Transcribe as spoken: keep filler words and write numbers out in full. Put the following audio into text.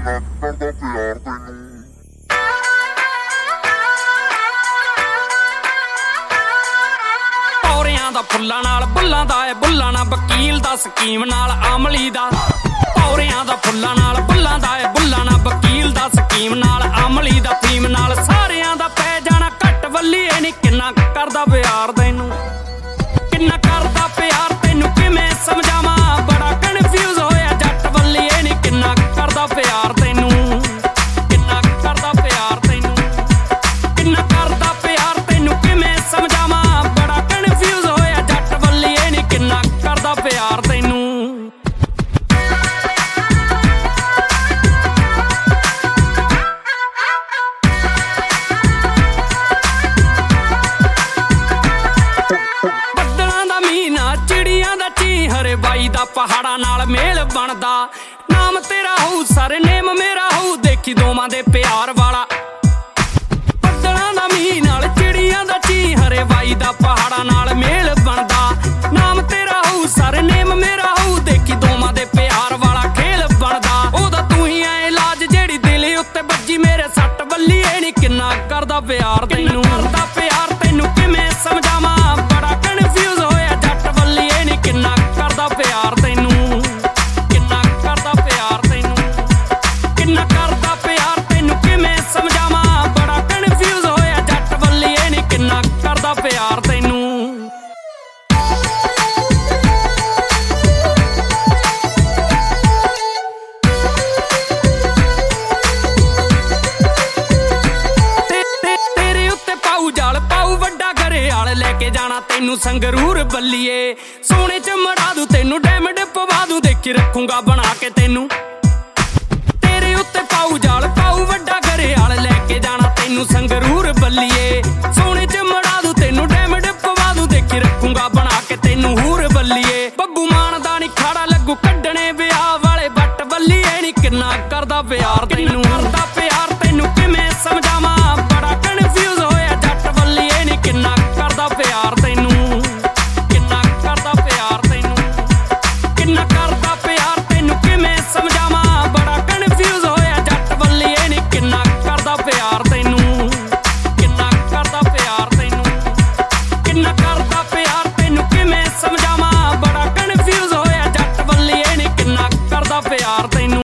ਕਰਦਾ ਪਿਆਰ ਤੈਨੂੰ। ਪੌਰਿਆਂ ਦਾ ਫੁੱਲਾਂ ਨਾਲ ਬੁੱਲਾਂ ਦਾ ਏ ਬੁੱਲਾਂ ਨਾਲ ਵਕੀਲ ਦਾ ਸਕੀਮ ਨਾਲ ਅਮਲੀ ਦਾ। ਪੌਰਿਆਂ ਦਾ ਫੁੱਲਾਂ ਨਾਲ ਬੁੱਲਾਂ ਦਾ ਏ ਬੁੱਲਾਂ ਨਾਲ ਵਕੀਲ ਦਾ ਸਕੀਮ ਨਾਲ ਅਮਲੀ ਦਾ ਫੀਮ ਨਾਲ ਸਾਰਿਆਂ ਦਾ ਪੈ ਜਾਣਾ ਘੱਟ ਵੱਲੀਏ ਨੀ ਕਿੰਨਾ ਕਰਦਾ ਪਿਆਰ ਤੈਨੂੰ, ਕਿੰਨਾ ਕਰਦਾ ਪਿਆਰ ਤੈਨੂੰ ਕਿਵੇਂ ਸਮਝਾਵਾਂ ਬੜਾ ਕਨਫਿਊਜ਼ ਹੋਇਆ ਜੱਟ ਵੱਲੀਏ ਨੀ ਕਿੰਨਾ ਕਰਦਾ ਪਿਆਰ ਤੈਨੂੰ, ਕਿੰਨਾ ਕਰਦਾ ਪਿਆਰ ਤੈਨੂੰ, ਕਿੰਨਾ ਕਰਦਾ ਪਿਆਰ ਤੈਨੂੰ ਕਿਵੇਂ ਸਮਝਾਵਾਂ ਬੜਾ ਕਨਫਿਊਜ਼ ਹੋਇਆ ਜੱਟ ਵੱਲੀਏ ਨੀ ਕਿੰਨਾ ਕਰਦਾ ਪਿਆਰ ਤੈਨੂੰ। ਚਿੜੀਆਂ ਦਾ ਚੀਹਰੇ ਬਾਈ ਦਾ ਪਹਾੜਾਂ ਨਾਲ ਮੇਲ ਬਣਦਾ, ਨਾਮ ਤੇਰਾ ਹੋਊ ਸਾਰੇ ਨੇਮ ਮੇਰਾ ਹੋਊ ਦੇਖੀ ਦੋਵਾਂ ਦੇ ਪਿਆਰ ਵਾਲਾ। ਬੱਦਲਾਂ ਦਾ ਮੀਂਹ ਨਾਲ ਚਿੜੀਆਂ ਦਾ ਚੀਹਰੇ ਬਾਈ ਦਾ ਪਹਾੜਾਂ ਨਾਲ ਮੇਲ ਬਣਦਾ, ਨਾਮ ਤੇਰਾ ਹੋਊ ਸਾਰੇ ਨੇਮ ਮੇਰਾ ਹੋਊ ਦੇਖੀ ਦੋਵਾਂ ਦੇ ਪਿਆਰ ਵਾਲਾ ਖੇਲ ਬਣਦਾ। ਉਹਦਾ ਤੂੰ ਹੀ ਐ ਇਲਾਜ ਜਿਹੜੀ ਦਿਲ ਉੱਤੇ ਵੱਜੀ ਮੇਰੇ ਸੱਟ ਵੱਲੀਏ ਨੀ ਕਿੰਨਾ ਕਰਦਾ ਪਿਆਰ ਤੈਨੂੰ, ਕਰਦਾ ਪਿਆਰ ਤੈਨੂੰ ਕਿਵੇਂ ਸਮਝਾਵਾਂ ਬੜਾ ਕਨਫਿਊਜ਼ ਹੋਇਆ ਜੱਟ ਵੱਲੀਏ ਨੀ ਕਿੰਨਾ ਕਰਦਾ ਪਿਆਰ ਤੈਨੂੰ, ਕਿੰਨਾ ਕਰਦਾ ਪਿਆਰ ਤੈਨੂੰ, ਕਿੰਨਾ ਕਰਦਾ ਪਿਆਰ ਤੈਨੂੰ ਕਿਵੇਂ ਸਮਝਾਵਾਂ ਬੜਾ ਕਨਫਿਊਜ਼ ਹੋਇਆ ਜੱਟ ਵੱਲੀਏ ਨੀ ਕਿੰਨਾ ਕਰਦਾ ਪਿਆਰ ਤੈਨੂੰ। ਤੇਰੇ ਉੱਤੇ ਪਾਊ ਜਾਲ ਪਾਊ ਵੱਡਾ ਘਰਿਆਲ ਲੈ ਕੇ ਜਾਣਾ ਤੈਨੂੰ ਸੰਗਰੂਰ ਬੱਲੀਏ, ਸੋਨੇ ਚ ਮੜਾ ਦੂ ਤੈਨੂੰ ਡਾਇਮੰਡ ਪਵਾ ਦੂ ਦੇਖੀ ਰੱਖੂੰਗਾ ਬਣਾ ਕੇ ਤੈਨੂੰ।